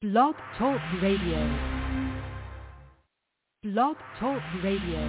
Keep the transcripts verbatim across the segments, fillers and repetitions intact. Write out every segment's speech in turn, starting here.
Blog Talk Radio. Blog Talk Radio.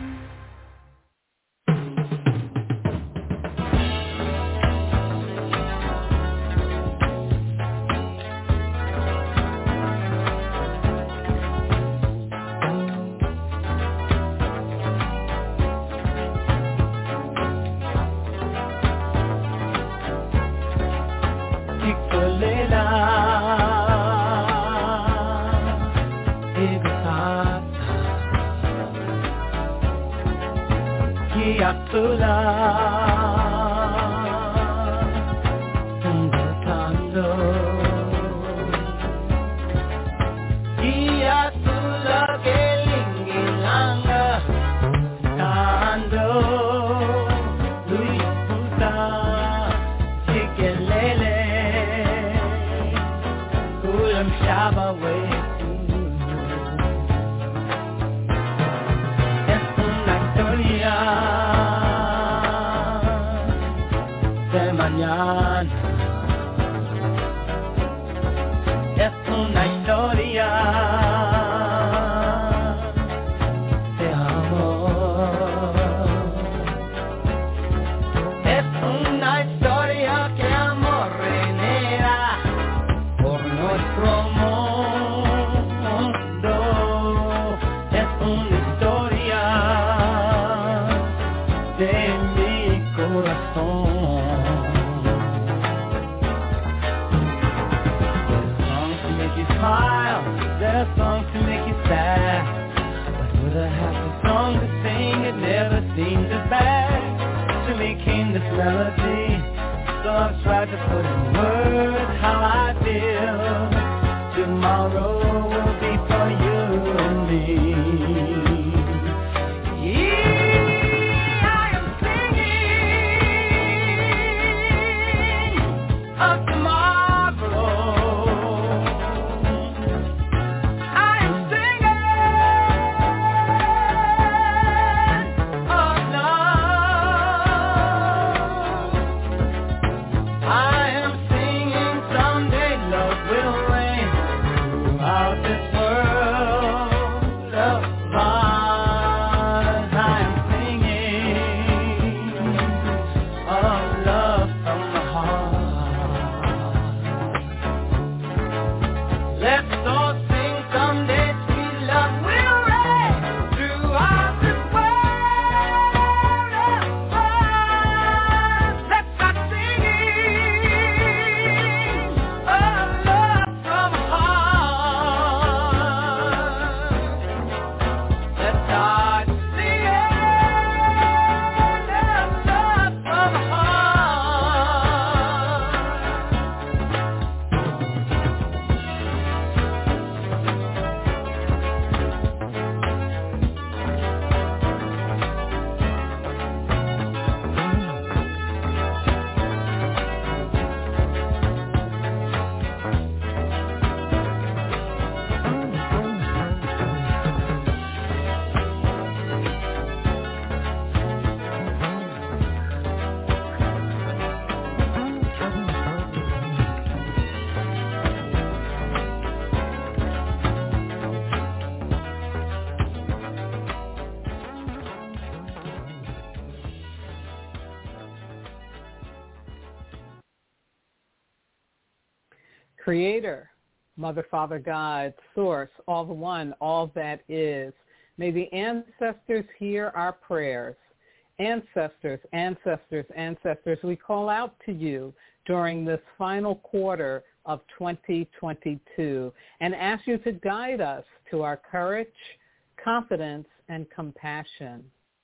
Creator, Mother, Father, God, Source, all the one, all that is. May the ancestors hear our prayers. Ancestors, ancestors, ancestors, we call out to you during this final quarter of twenty twenty-two and ask you to guide us to our courage, confidence, and compassion.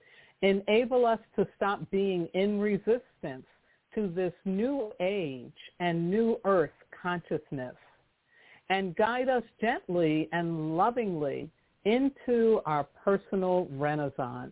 Enable us to stop being in resistance to this new age and new earth consciousness, and guide us gently and lovingly into our personal renaissance.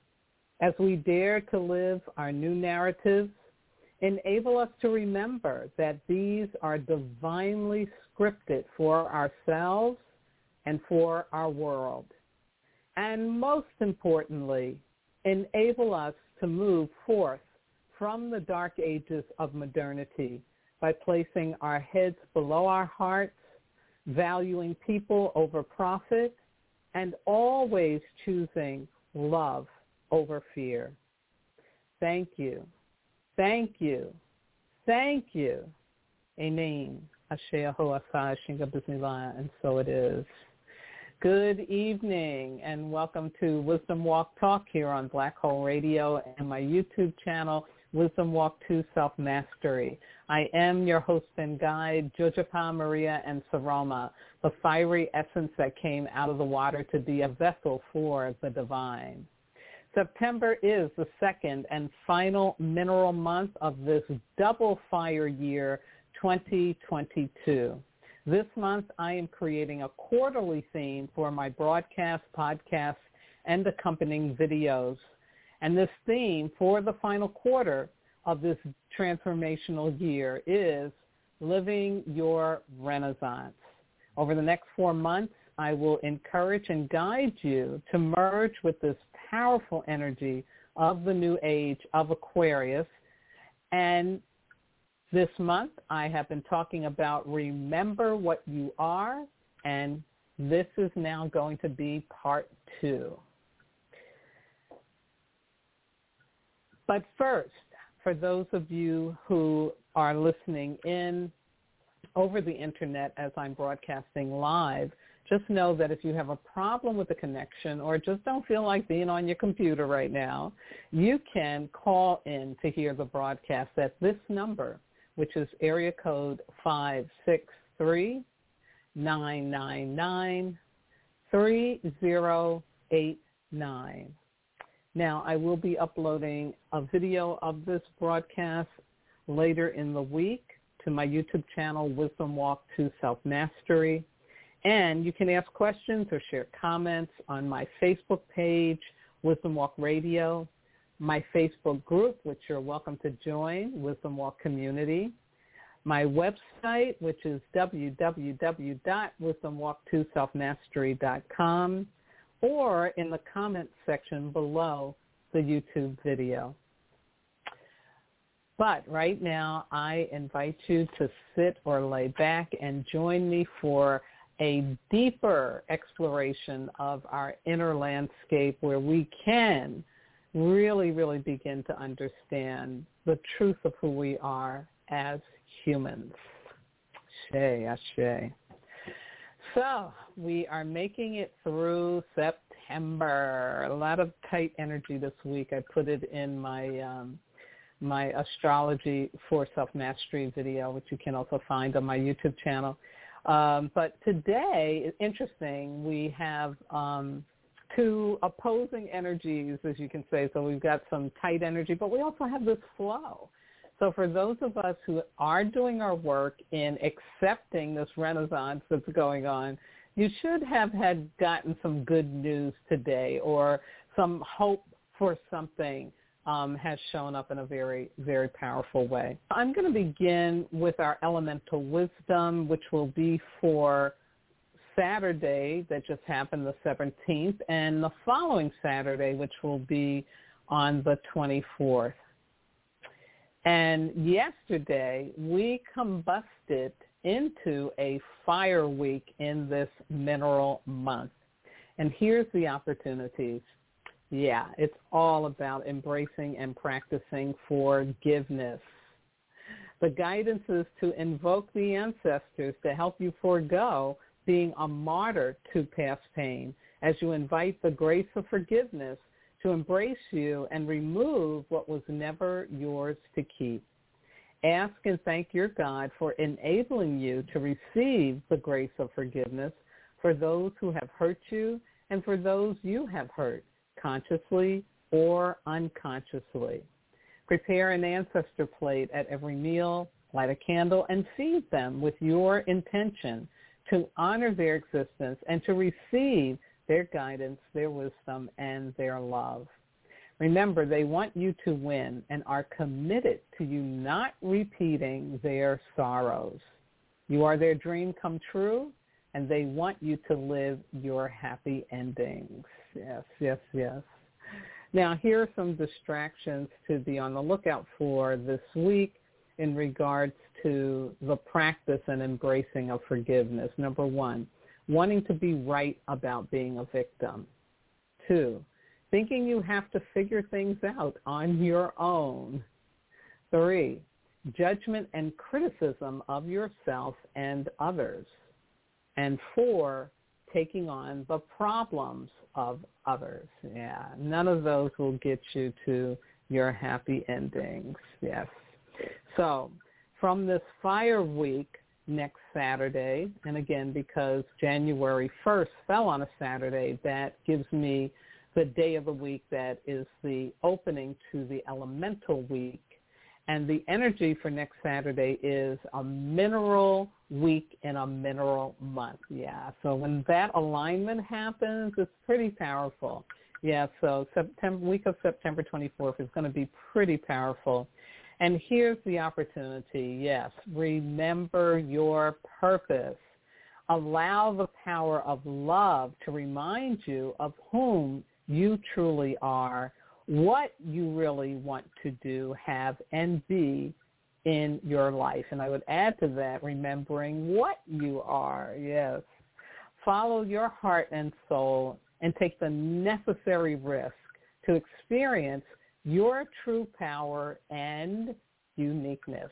As we dare to live our new narratives, enable us to remember that these are divinely scripted for ourselves and for our world. And most importantly, enable us to move forth from the dark ages of modernity by placing our heads below our hearts, valuing people over profit, and always choosing love over fear. Thank you. Thank you. Thank you. Amen. Ashe Aho Asai Shinga Bismillah, and so it is. Good evening, and welcome to Wisdom Walk Talk here on Black Hole Radio and my YouTube channel, Wisdom Walk to Self-Mastery. I am your host and guide, Jojapa Maria and Saroma, the fiery essence that came out of the water to be a vessel for the divine. September is the second and final mineral month of this double fire year, twenty twenty-two. This month, I am creating a quarterly theme for my broadcast, podcasts, and accompanying videos. And this theme for the final quarter of this transformational year is Living Your Renaissance. Over the next four months, I will encourage and guide you to merge with this powerful energy of the new age of Aquarius. And this month, I have been talking about remember what you are, and this is now going to be part two. But first, for those of you who are listening in over the internet as I'm broadcasting live, just know that if you have a problem with the connection or just don't feel like being on your computer right now, you can call in to hear the broadcast at this number, which is area code five six three, nine nine nine, three zero eight nine. Now, I will be uploading a video of this broadcast later in the week to my YouTube channel, Wisdom Walk to Self-Mastery. And you can ask questions or share comments on my Facebook page, Wisdom Walk Radio, my Facebook group, which you're welcome to join, Wisdom Walk Community, my website, which is w w w dot wisdom walk to self mastery dot com, or in the comments section below the YouTube video. But right now, I invite you to sit or lay back and join me for a deeper exploration of our inner landscape where we can really, really begin to understand the truth of who we are as humans. Ashe, ashe. So we are making it through September. A lot of tight energy this week. I put it in my um, my astrology for self-mastery video, which you can also find on my YouTube channel. Um, but today, interesting, we have um, two opposing energies, as you can say. So we've got some tight energy, but we also have this flow. So for those of us who are doing our work in accepting this renaissance that's going on, you should have had gotten some good news today, or some hope for something um, has shown up in a very, very powerful way. I'm going to begin with our elemental wisdom, which will be for Saturday that just happened, the seventeenth, and the following Saturday, which will be on the twenty-fourth. And yesterday, we combusted into a fire week in this mineral month. And here's the opportunities. Yeah, it's all about embracing and practicing forgiveness. The guidance is to invoke the ancestors to help you forego being a martyr to past pain as you invite the grace of forgiveness to embrace you and remove what was never yours to keep. Ask and thank your God for enabling you to receive the grace of forgiveness for those who have hurt you and for those you have hurt, consciously or unconsciously. Prepare an ancestor plate at every meal, light a candle, and feed them with your intention to honor their existence and to receive their guidance, their wisdom, and their love. Remember, they want you to win and are committed to you not repeating their sorrows. You are their dream come true, and they want you to live your happy endings. Yes, yes, yes. Now, here are some distractions to be on the lookout for this week. in regards to the practice and embracing of forgiveness. Number one, wanting to be right about being a victim. Two, thinking you have to figure things out on your own. Three, judgment and criticism of yourself and others. And four, taking on the problems of others. Yeah, none of those will get you to your happy endings. Yes. So from this fire week next Saturday, and again, because January first fell on a Saturday, that gives me the day of the week that is the opening to the elemental week. And the energy for next Saturday is a mineral week in a mineral month. Yeah, so when that alignment happens, it's pretty powerful. Yeah, so September, week of September twenty-fourth is going to be pretty powerful. And here's the opportunity. Yes, remember your purpose. Allow the power of love to remind you of whom you truly are, what you really want to do, have, and be in your life. And I would add to that, remembering what you are. Yes. Follow your heart and soul and take the necessary risk to experience your true power and uniqueness.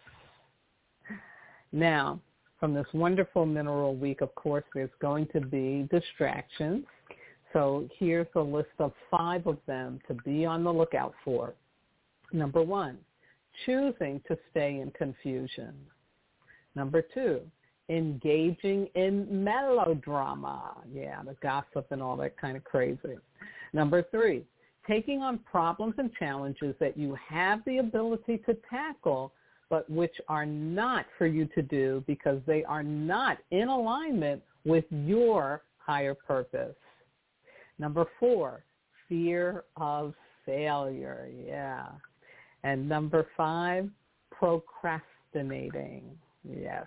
Now, from this wonderful mineral week, of course, there's going to be distractions. So here's a list of five of them to be on the lookout for. Number one, choosing to stay in confusion. Number two, engaging in melodrama. Yeah, the gossip and all that kind of crazy. Number three, taking on problems and challenges that you have the ability to tackle, but which are not for you to do because they are not in alignment with your higher purpose. Number four, fear of failure. Yeah. And number five, procrastinating. Yes.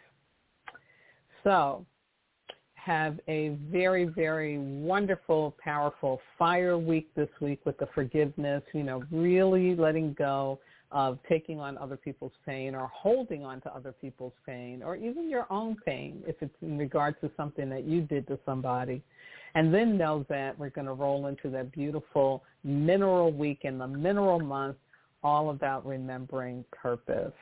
So have a very, very wonderful, powerful fire week this week with the forgiveness, you know, really letting go of taking on other people's pain or holding on to other people's pain or even your own pain if it's in regards to something that you did to somebody. And then know that we're going to roll into that beautiful mineral week in the mineral month, all about remembering purpose.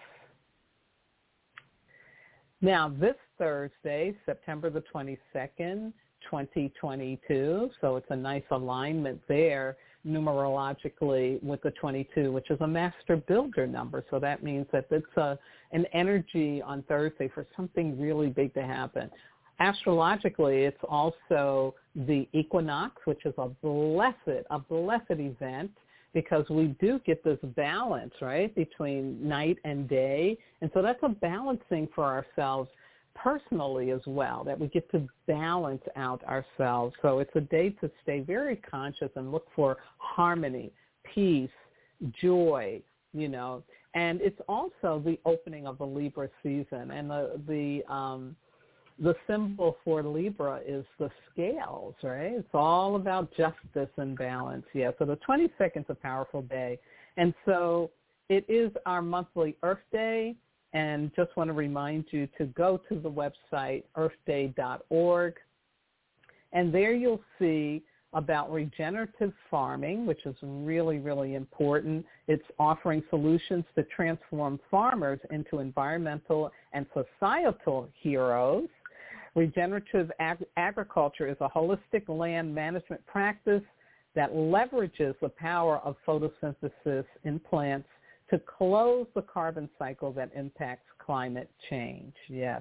Now, this Thursday, September the twenty-second, twenty twenty-two, so it's a nice alignment there numerologically with the twenty-two, which is a master builder number. So that means that it's a, an energy on Thursday for something really big to happen. Astrologically, it's also the equinox, which is a blessed, a blessed event because we do get this balance, right, between night and day. And so that's a balancing for ourselves personally as well, that we get to balance out ourselves. So it's a day to stay very conscious and look for harmony, peace, joy, you know. And it's also the opening of the Libra season. And the, the um, the symbol for Libra is the scales, right? It's all about justice and balance. Yeah, so the twenty-second is a powerful day. And so it is our monthly Earth Day. And just want to remind you to go to the website earth day dot org. And there you'll see about regenerative farming, which is really, really important. It's offering solutions to transform farmers into environmental and societal heroes. Regenerative ag- agriculture is a holistic land management practice that leverages the power of photosynthesis in plants to close the carbon cycle that impacts climate change. Yes.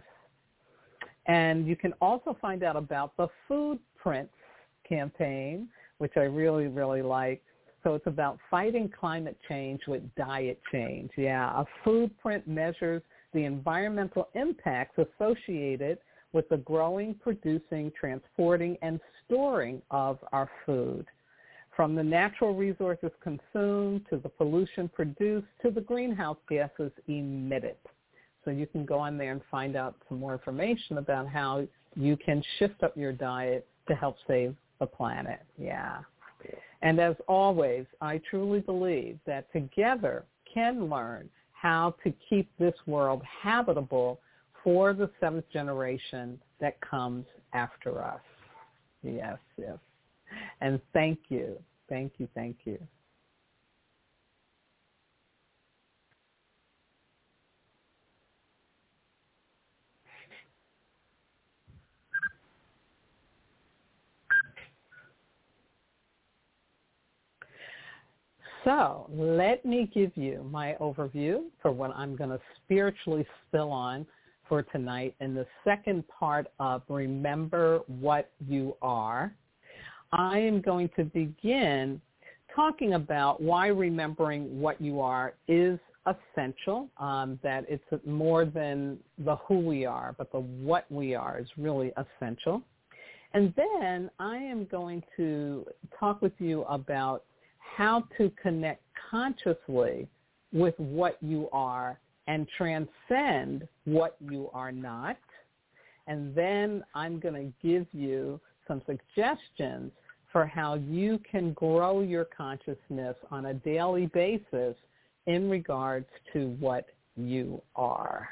And you can also find out about the Food Prints campaign, which I really, really like. So it's about fighting climate change with diet change. Yeah, a food print measures the environmental impacts associated with the growing, producing, transporting, and storing of our food. From the natural resources consumed to the pollution produced to the greenhouse gases emitted. So you can go on there and find out some more information about how you can shift up your diet to help save the planet. Yeah. And as always, I truly believe that together can learn how to keep this world habitable for the seventh generation that comes after us. Yes, yes. And thank you, thank you, thank you. So let me give you my overview for what I'm going to spiritually spill on for tonight in the second part of Remember What You Are. I am going to begin talking about why remembering what you are is essential, um, that it's more than the who we are, but the what we are is really essential. And then I am going to talk with you about how to connect consciously with what you are and transcend what you are not. And then I'm going to give you some suggestions for how you can grow your consciousness on a daily basis in regards to what you are.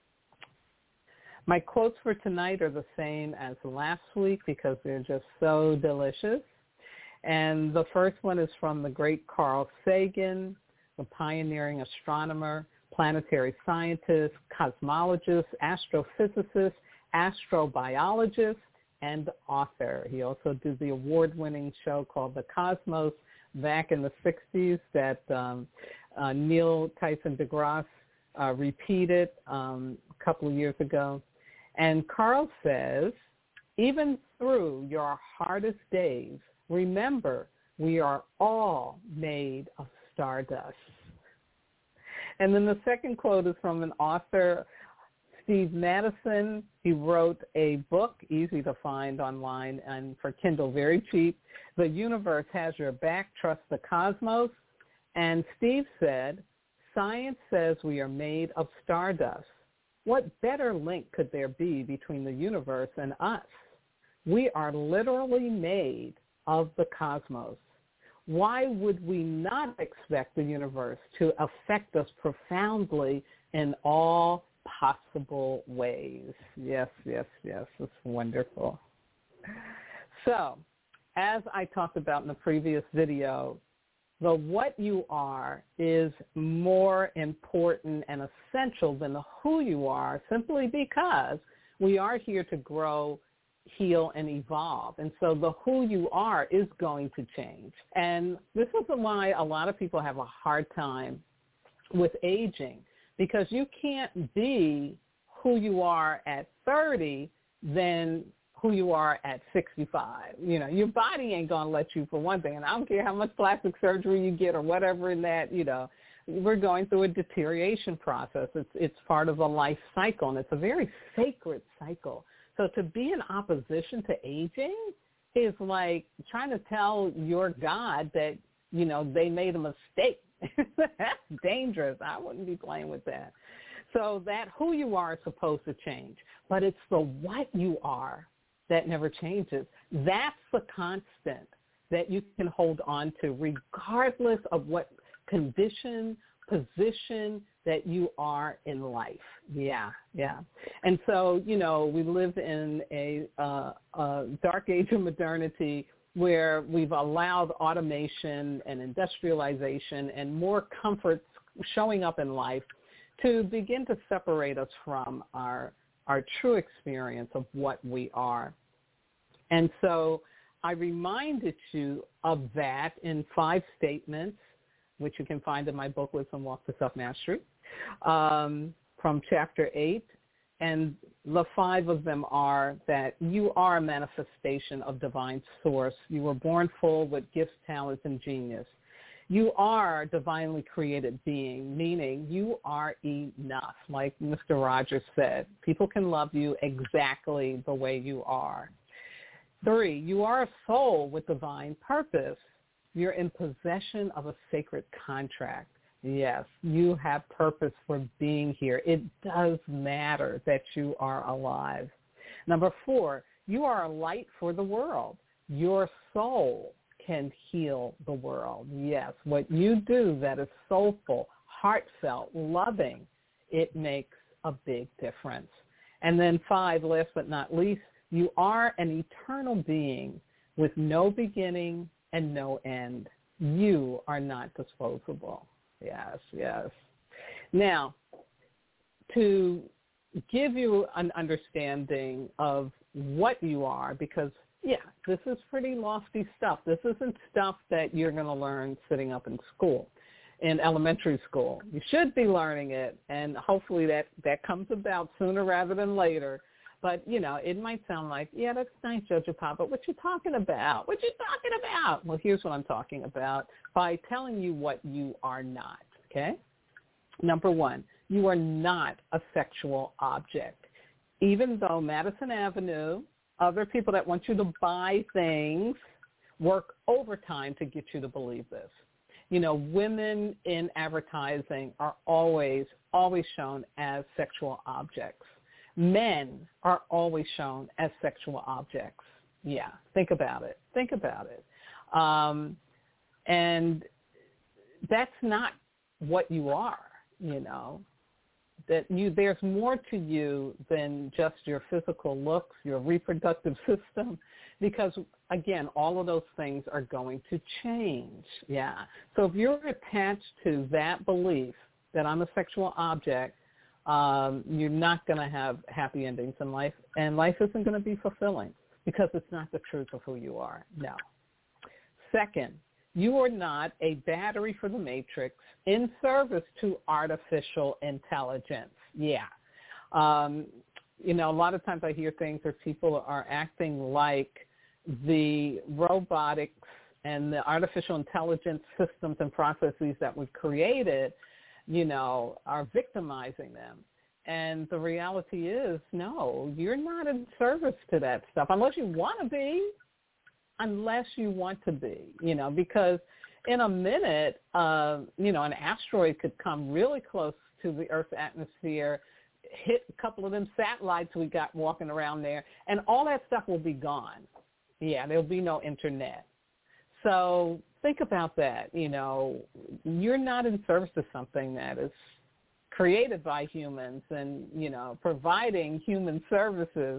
My quotes for tonight are the same as last week because they're just so delicious. And the first one is from the great Carl Sagan, the pioneering astronomer, planetary scientist, cosmologist, astrophysicist, astrobiologist, and author. He also did the award-winning show called The Cosmos back in the sixties that um, uh, Neil Tyson deGrasse uh, repeated um, a couple of years ago. And Carl says, even through your hardest days, remember, we are all made of stardust. And then the second quote is from an author, Steve Madison. He wrote a book, easy to find online and for Kindle, very cheap. The Universe Has Your Back, Trust the Cosmos. And Steve said, science says we are made of stardust. What better link could there be between the universe and us? We are literally made of the cosmos. Why would we not expect the universe to affect us profoundly in all possible ways? Yes, yes, yes. It's wonderful. So, as I talked about in the previous video, the what you are is more important and essential than the who you are, simply because we are here to grow, heal, and evolve. And so the who you are is going to change. And this is why a lot of people have a hard time with aging, because you can't be who you are at thirty than who you are at sixty-five. You know, your body ain't going to let you, for one thing. And I don't care how much plastic surgery you get or whatever in that, you know, we're going through a deterioration process. It's, it's part of a life cycle, and it's a very sacred cycle. So to be in opposition to aging is like trying to tell your God that, you know, they made a mistake. That's dangerous. I wouldn't be playing with that. So that who you are is supposed to change, but it's the what you are that never changes. That's the constant that you can hold on to regardless of what condition, position that you are in life. Yeah, yeah. And so, you know, we live in a, uh, a dark age of modernity where we've allowed automation and industrialization and more comforts showing up in life to begin to separate us from our our true experience of what we are. And so I reminded you of that in five statements, which you can find in my book, Wisdom Walk to Self-Mastery, um, from chapter eight. And the five of them are that you are a manifestation of divine source. You were born full with gifts, talents, and genius. You are a divinely created being, meaning you are enough. Like Mister Rogers said, people can love you exactly the way you are. Three, you are a soul with divine purpose. You're in possession of a sacred contract. Yes, you have purpose for being here. It does matter that you are alive. Number four, you are a light for the world. Your soul can heal the world. Yes, what you do that is soulful, heartfelt, loving, it makes a big difference. And then five, last but not least, you are an eternal being with no beginning and no end. You are not disposable. Yes, yes. Now, to give you an understanding of what you are, because, yeah, this is pretty lofty stuff. This isn't stuff that you're going to learn sitting up in school, in elementary school. You should be learning it, and hopefully that, that comes about sooner rather than later. But, you know, it might sound like, yeah, that's nice, Jojo Pop, but what you talking about? What you talking about? Well, here's what I'm talking about by telling you what you are not, okay? Number one, you are not a sexual object. Even though Madison Avenue, other people that want you to buy things, work overtime to get you to believe this. You know, women in advertising are always, always shown as sexual objects. Men are always shown as sexual objects. Yeah, think about it. Think about it. Um, and that's not what you are, you know. That you, there's more to you than just your physical looks, your reproductive system, because, again, all of those things are going to change. Yeah. So if you're attached to that belief that I'm a sexual object, um, you're not going to have happy endings in life, and life isn't going to be fulfilling because it's not the truth of who you are. No. Second, you are not a battery for the matrix in service to artificial intelligence. Yeah. Um, you know, a lot of times I hear things where people are acting like the robotics and the artificial intelligence systems and processes that we've created, you know, are victimizing them. And the reality is, no, you're not in service to that stuff unless you want to be. Unless you want to be, you know, because in a minute, uh, you know, an asteroid could come really close to the Earth's atmosphere, hit a couple of them satellites we got walking around there, and all that stuff will be gone. Yeah, there'll be no internet. So think about that. You know, you're not in service to something that is created by humans and, you know, providing human services.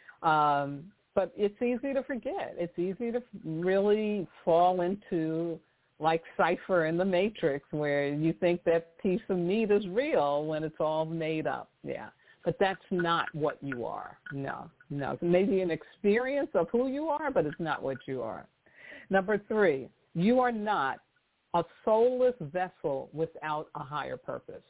Um, But it's easy to forget. It's easy to really fall into like Cypher in the Matrix where you think that piece of meat is real when it's all made up. Yeah. But that's not what you are. No, no. It may be an experience of who you are, but it's not what you are. Number three, you are not a soulless vessel without a higher purpose.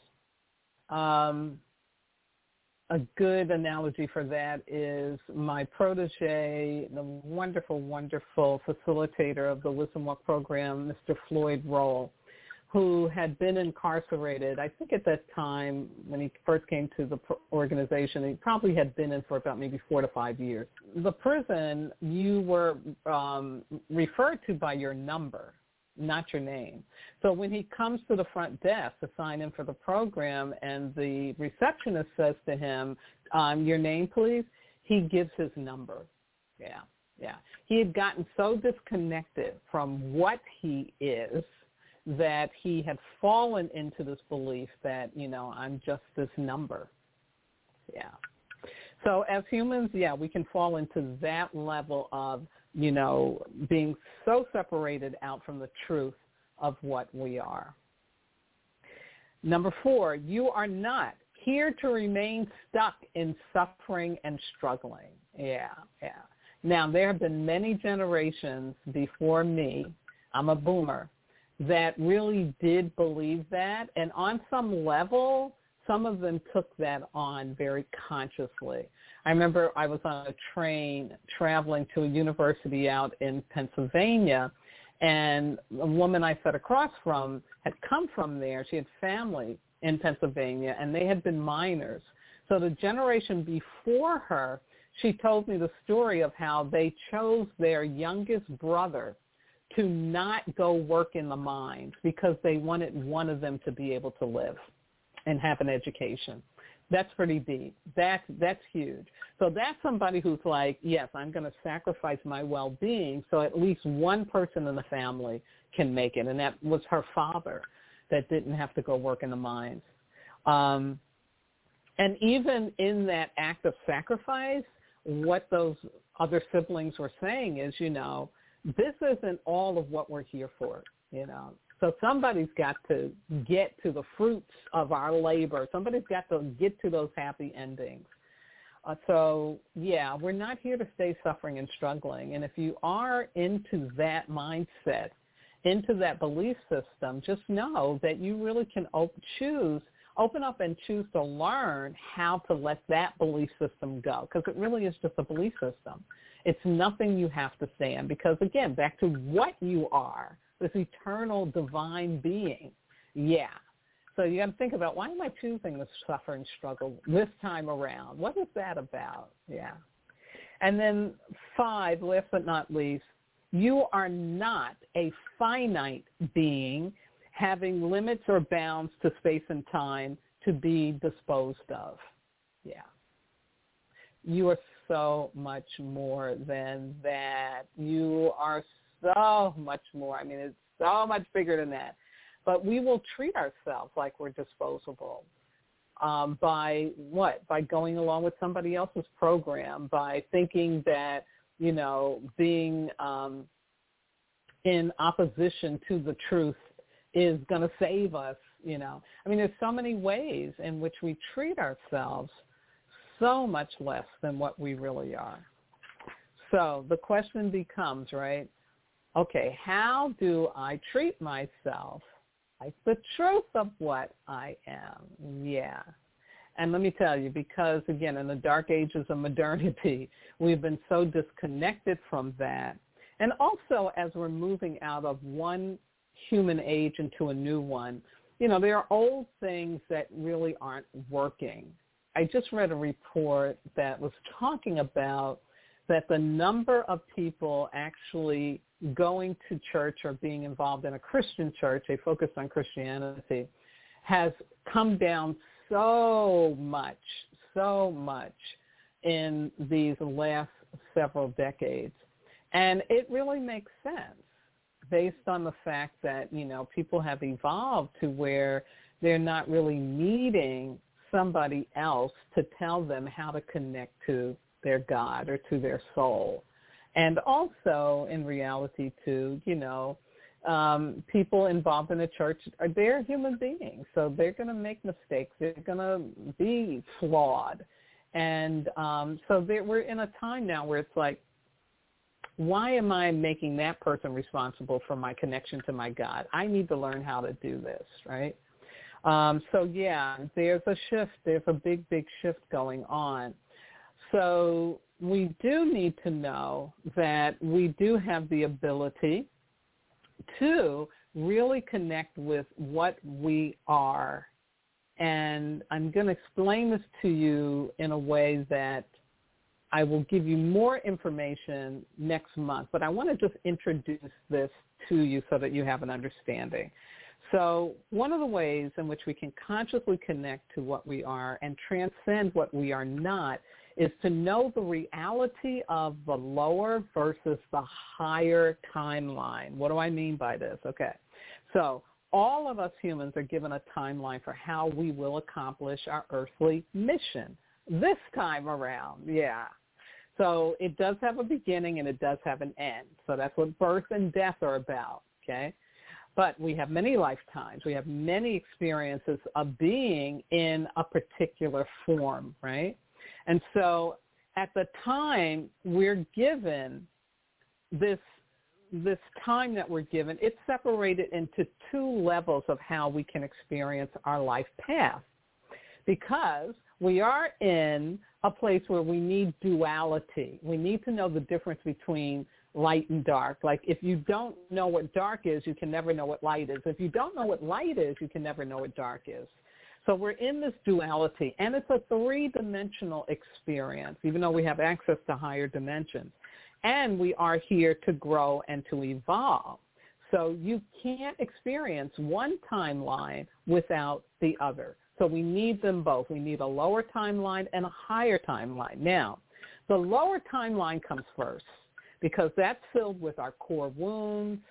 Um, A good analogy for that is my protege, the wonderful, wonderful facilitator of the Wisdom Walk program, Mister Floyd Roll, who had been incarcerated. I think at that time when he first came to the organization, he probably had been in for about maybe four to five years. The prison, you were um, referred to by your number, not your name. So when he comes to the front desk to sign in for the program and the receptionist says to him, um, your name, please, he gives his number. Yeah, yeah. He had gotten so disconnected from what he is that he had fallen into this belief that, you know, I'm just this number. Yeah. So as humans, yeah, we can fall into that level of, you know, being so separated out from the truth of what we are. Number four, you are not here to remain stuck in suffering and struggling. Yeah, yeah. Now, there have been many generations before me, I'm a boomer, that really did believe that. And on some level, some of them took that on very consciously. I remember I was on a train traveling to a university out in Pennsylvania, and a woman I sat across from had come from there. She had family in Pennsylvania, and they had been miners. So the generation before her, she told me the story of how they chose their youngest brother to not go work in the mines because they wanted one of them to be able to live and have an education. That's pretty deep. That's, that's huge. So that's somebody who's like, yes, I'm going to sacrifice my well-being so at least one person in the family can make it, and that was her father. that didn't have to go work in the mines. Um, and even in that act of sacrifice, what those other siblings were saying is, you know, this isn't all of what we're here for, you know. So somebody's got to get to the fruits of our labor. Somebody's got to get to those happy endings. Uh, so, yeah, we're not here to stay suffering and struggling. And if you are into that mindset, into that belief system, just know that you really can op- choose, open up and choose to learn how to let that belief system go, because it really is just a belief system. It's nothing you have to stand, because, again, back to what you are, this eternal divine being. Yeah. So you got to think about, why am I choosing to suffer and struggle this time around? What is that about? Yeah. And then five, last but not least, you are not a finite being having limits or bounds to space and time to be disposed of. Yeah. You are so much more than that. You are so much more. I mean, it's so much bigger than that. But we will treat ourselves like we're disposable um, by what? By going along with somebody else's program, by thinking that, you know, being um, in opposition to the truth is going to save us, you know. I mean, there's so many ways in which we treat ourselves so much less than what we really are. So the question becomes, right, okay, how do I treat myself like the truth of what I am? Yeah. And let me tell you, because, again, in the dark ages of modernity, we've been so disconnected from that. And also, as we're moving out of one human age into a new one, you know, there are old things that really aren't working. I just read a report that was talking about that the number of people actually going to church or being involved in a Christian church, a focus on Christianity, has come down so much, so much in these last several decades. And it really makes sense based on the fact that, you know, people have evolved to where they're not really needing somebody else to tell them how to connect to their God or to their soul. And also, in reality, too, you know, um, people involved in the church, are they're human beings, so they're going to make mistakes. They're going to be flawed. And um, so we're in a time now where it's like, why am I making that person responsible for my connection to my God? I need to learn how to do this, right? Um, so, yeah, there's a shift. There's a big, big shift going on. So we do need to know that we do have the ability to really connect with what we are. And I'm going to explain this to you in a way that I will give you more information next month, but I want to just introduce this to you so that you have an understanding. So one of the ways in which we can consciously connect to what we are and transcend what we are not is to know the reality of the lower versus the higher timeline. What do I mean by this? Okay. So all of us humans are given a timeline for how we will accomplish our earthly mission this time around. Yeah. So it does have a beginning and it does have an end. So that's what birth and death are about, okay? But we have many lifetimes. We have many experiences of being in a particular form, right? And so at the time we're given this this time that we're given, it's separated into two levels of how we can experience our life path, because we are in a place where we need duality. We need to know the difference between light and dark. Like, if you don't know what dark is, you can never know what light is. If you don't know what light is, you can never know what dark is. So we're in this duality, and it's a three-dimensional experience, even though we have access to higher dimensions. And we are here to grow and to evolve. So you can't experience one timeline without the other. So we need them both. We need a lower timeline and a higher timeline. Now, the lower timeline comes first because that's filled with our core wounds.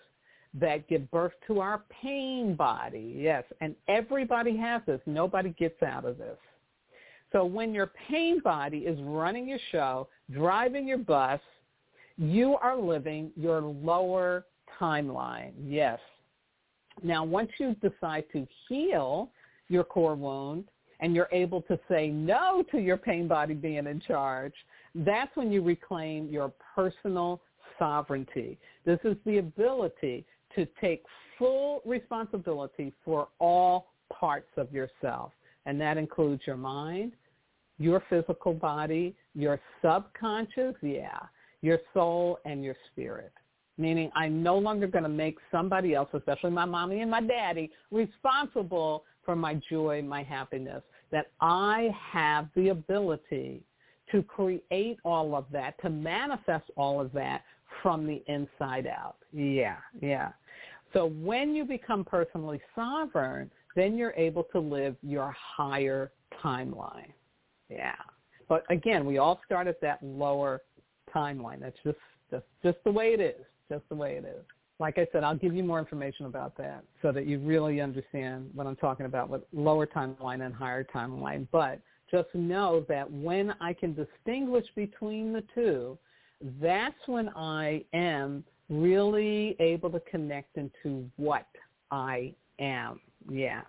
that give birth to our pain body. Yes, and everybody has this. Nobody gets out of this. So when your pain body is running your show, driving your bus, you are living your lower timeline. Yes. Now, once you decide to heal your core wound and you're able to say no to your pain body being in charge, that's when you reclaim your personal sovereignty. This is the ability to take full responsibility for all parts of yourself, and that includes your mind, your physical body, your subconscious, yeah, your soul, and your spirit. Meaning I'm no longer going to make somebody else, especially my mommy and my daddy, responsible for my joy, my happiness, that I have the ability to create all of that, to manifest all of that from the inside out. Yeah, yeah. So when you become personally sovereign, then you're able to live your higher timeline. Yeah. But again, we all start at that lower timeline. That's just, just, just the way it is, just the way it is. Like I said, I'll give you more information about that so that you really understand what I'm talking about with lower timeline and higher timeline. But just know that when I can distinguish between the two, that's when I am really able to connect into what I am. Yeah.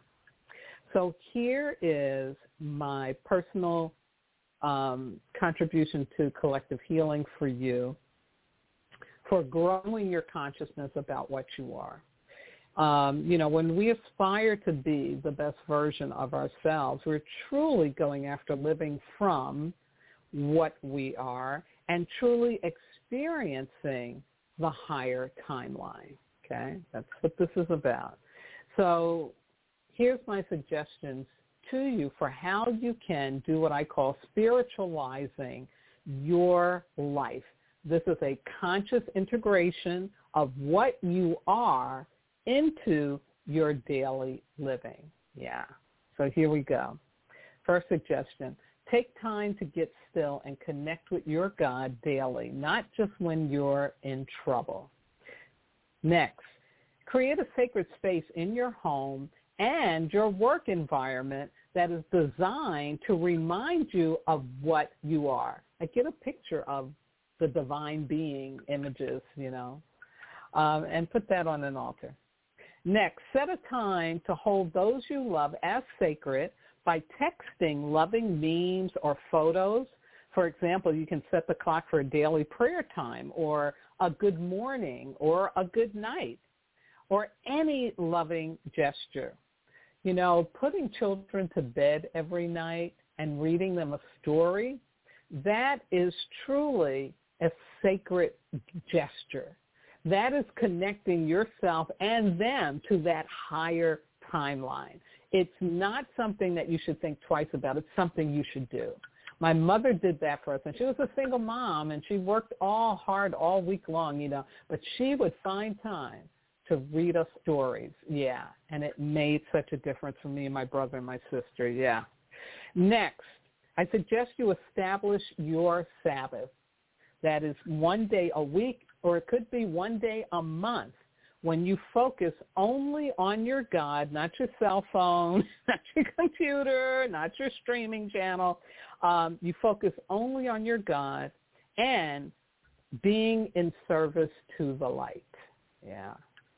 So here is my personal um, contribution to collective healing for you, for growing your consciousness about what you are. Um, you know, when we aspire to be the best version of ourselves, we're truly going after living from what we are and truly experiencing the higher timeline, okay? That's what this is about. So here's my suggestions to you for how you can do what I call spiritualizing your life. This is a conscious integration of what you are into your daily living. Yeah. So here we go. First suggestion, take time to get still and connect with your God daily, not just when you're in trouble. Next, create a sacred space in your home and your work environment that is designed to remind you of what you are. Like, get a picture of the divine being images, you know, um, and put that on an altar. Next, set a time to hold those you love as sacred by texting loving memes or photos. For example, you can set the clock for a daily prayer time or a good morning or a good night or any loving gesture. You know, putting children to bed every night and reading them a story, that is truly a sacred gesture. That is connecting yourself and them to that higher timeline. It's not something that you should think twice about. It's something you should do. My mother did that for us, and she was a single mom, and she worked all hard all week long, you know, but she would find time to read us stories, yeah, and it made such a difference for me and my brother and my sister, yeah. Next, I suggest you establish your Sabbath. That is one day a week, or it could be one day a month, when you focus only on your God, not your cell phone, not your computer, not your streaming channel. Um, you focus only on your God and being in service to the light, yeah.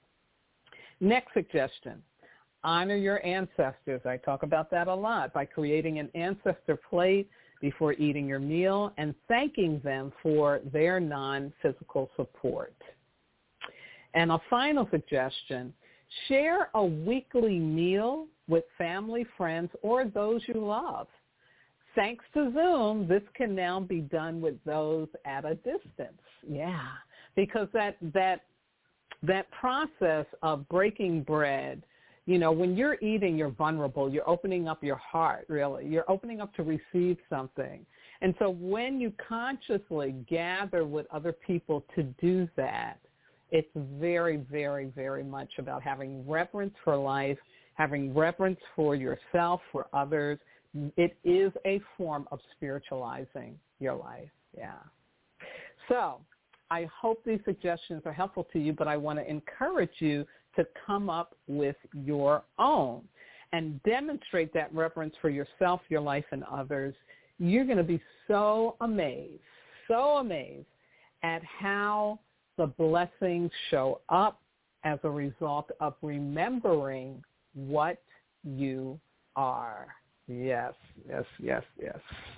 Next suggestion, honor your ancestors. I talk about that a lot by creating an ancestor plate before eating your meal and thanking them for their non-physical support. And a final suggestion, share a weekly meal with family, friends, or those you love. Thanks to Zoom, this can now be done with those at a distance. Yeah, because that that that process of breaking bread, you know, when you're eating, you're vulnerable. You're opening up your heart, really. You're opening up to receive something. And so when you consciously gather with other people to do that, it's very, very, very much about having reverence for life, having reverence for yourself, for others. It is a form of spiritualizing your life, yeah. So I hope these suggestions are helpful to you, but I want to encourage you to come up with your own and demonstrate that reverence for yourself, your life, and others. You're going to be so amazed, so amazed at how the blessings show up as a result of remembering what you are. Yes, yes, yes, yes.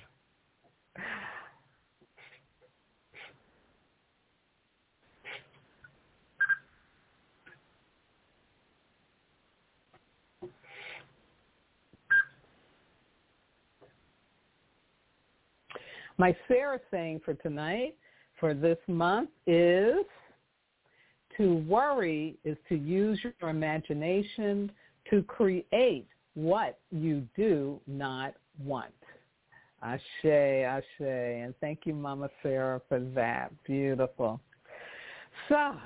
My Sarah saying for tonight, for this month, is to worry is to use your imagination to create what you do not want. Ashe, ashe. And thank you, Mama Sarah, for that. Beautiful. So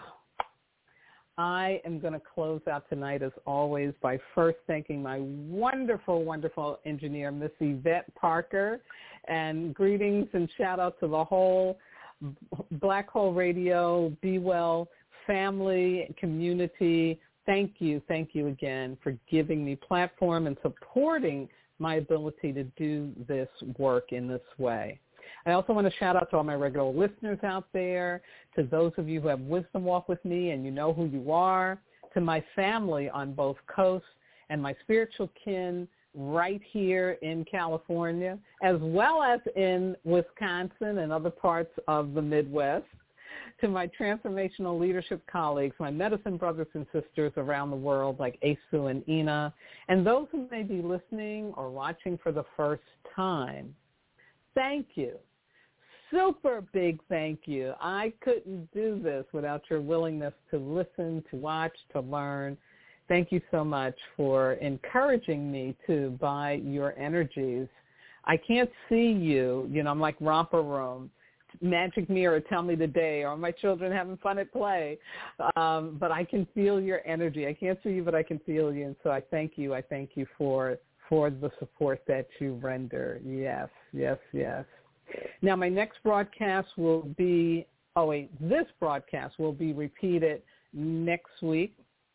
I am going to close out tonight, as always, by first thanking my wonderful, wonderful engineer, Miss Yvette Parker, and greetings and shout out to the whole Black Hole Radio, Be Well family and community. Thank you, thank you again for giving me platform and supporting my ability to do this work in this way. I also want to shout out to all my regular listeners out there, to those of you who have Wisdom Walk with me and you know who you are, to my family on both coasts and my spiritual kin right here in California, as well as in Wisconsin and other parts of the Midwest, to my transformational leadership colleagues, my medicine brothers and sisters around the world like Asu and Ina, and those who may be listening or watching for the first time. Thank you. Super big thank you. I couldn't do this without your willingness to listen, to watch, to learn. Thank you so much for encouraging me to by your energies. I can't see you. You know, I'm like romper room. Magic mirror, tell me the day, or my children having fun at play. Um, but I can feel your energy. I can't see you, but I can feel you. And so I thank you. I thank you for for the support that you render. Yes, yes, yes. Now, my next broadcast will be, oh, wait, this broadcast will be repeated next week.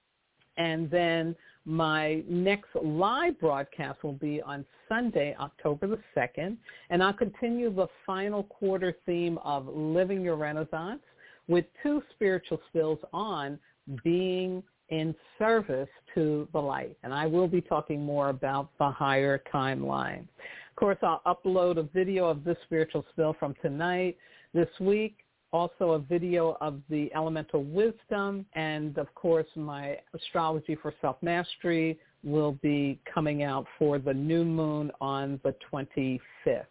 And then my next live broadcast will be on Sunday, October the second. And I'll continue the final quarter theme of Living Your Renaissance with two spiritual spills on being in service to the light. And I will be talking more about the higher timeline. Of course, I'll upload a video of this spiritual spill from tonight, this week, also a video of the elemental wisdom, and of course my astrology for self-mastery will be coming out for the new moon on the twenty-fifth.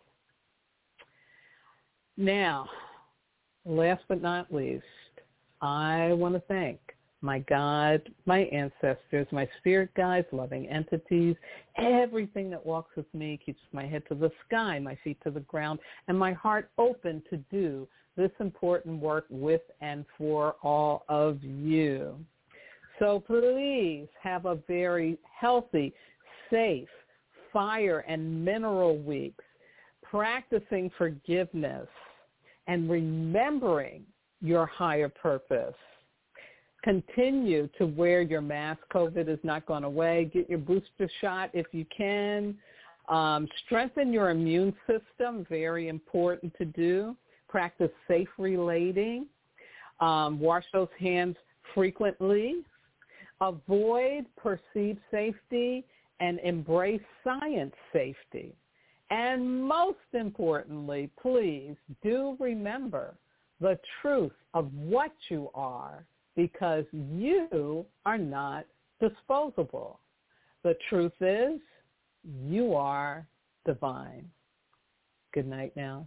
Now, last but not least, I want to thank my God, my ancestors, my spirit guides, loving entities, everything that walks with me, keeps my head to the sky, my feet to the ground, and my heart open to do this important work with and for all of you. So please have a very healthy, safe, fire and mineral weeks, practicing forgiveness and remembering your higher purpose. Continue to wear your mask. COVID is not going away. Get your booster shot if you can. Um, strengthen your immune system, very important to do. Practice safe relating. Um, wash those hands frequently. Avoid perceived safety and embrace science safety. And most importantly, please do remember the truth of what you are, because you are not disposable. The truth is, you are divine. Good night now.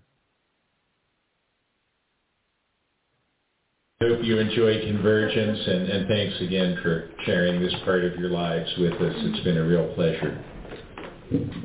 I hope you enjoy Convergence, and, and thanks again for sharing this part of your lives with us. It's been a real pleasure.